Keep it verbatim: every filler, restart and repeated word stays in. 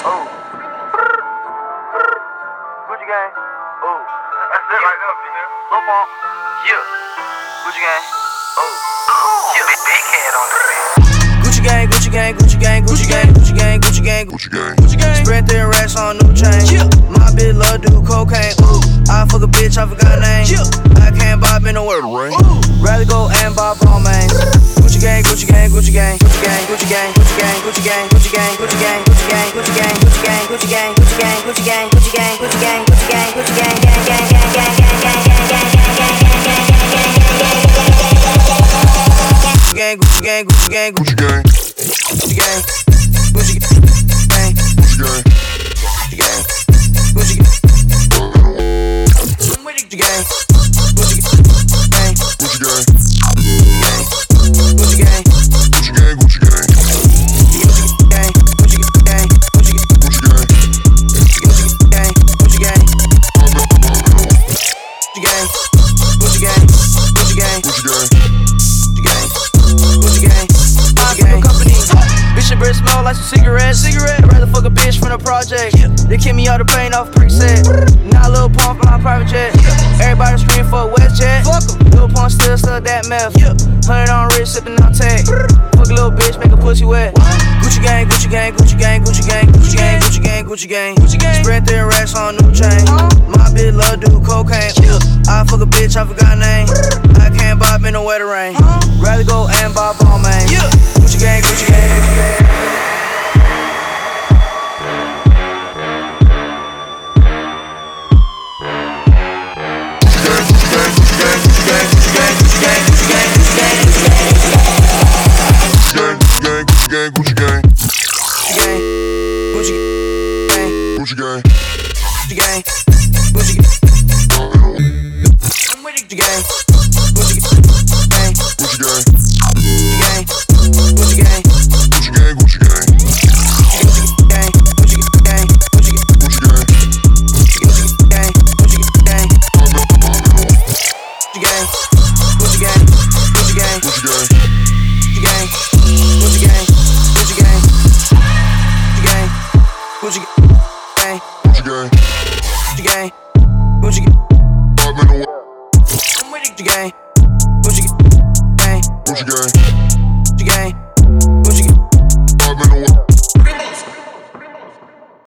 Oh. Gucci gang. Oh. That's it right there, female. Lil Pump. Yeah. Gucci gang. Oh. Oh. Yeah. Big, big head on the bed. Gucci gang, Gucci gang, Gucci gang, Gucci gang, Gucci gang, Gucci gang, Gucci gang, Gucci gang. Spread thin racks on new chain. Yeah. My bitch love do cocaine. Ooh. I fuck a bitch, I forgot name. Yeah. I can't bob in the word ring. Rather go and bob all main. Gucci gang, Gucci gang, Gucci gang, Gucci gang, Gucci gang, Gucci gang, Gucci gang, Gucci gang, Gucci gang, Gucci gang, Gucci gang, Gucci gang, Gucci gang, Gucci gang, Gucci gang, Gucci gang, Gucci gang, Gucci gang, Gucci gang, gang, gang, gang, gang, gang, gang, gang, gang, gang, gang, Gucci gang, Gucci gang, Gucci gang, Gucci gang, Gucci gang, Gucci gang, Gucci gang, Gucci gang, Gucci gang, Gucci gang, Gucci gang, Gucci gang, Gucci gang, Gucci gang, Gucci gang, breath smell like some cigarettes. Cigarette. I'd rather fuck a bitch from the project. Yeah. They kick me all the pain off preset. Now Lil Pump on my private jet. Yeah. Everybody scream for a WestJet. Fuck em. Lil Pump still still that meth. Yeah. Hundred on wrist, sippin' on tag. Fuck a little bitch, make a pussy wet. What? Gucci gang, Gucci gang, Gucci gang, Gucci gang, Gucci gang, Gucci gang, Gucci gang, Gucci gang. Spread thin racks on new chain. Uh-huh. My bitch love do cocaine. Yeah. I fuck a bitch, I forgot name. I can't bob in the wetter rain. Uh-huh. Rather go and bob all main. Yeah. Gucci gang, Gucci gang, Gucci gang. Gang, Gucci gang, Gucci gang, Gucci gang, Gucci gang, Gucci gang, I'm with Gucci gang, Gucci gang, Gucci gang, Gucci gang, Gucci gang, Gucci gang, Gucci gang, Gucci gang, Gucci gang, Gucci gang, Gucci gang, Gucci gang, Gucci gang, Gucci gang, Gucci gang, Gucci gang, Gucci gang. Gucci gang, Gucci gang, Gucci gang, Gucci gang, Gucci gang, Gucci gang, Gucci gang, Gucci gang.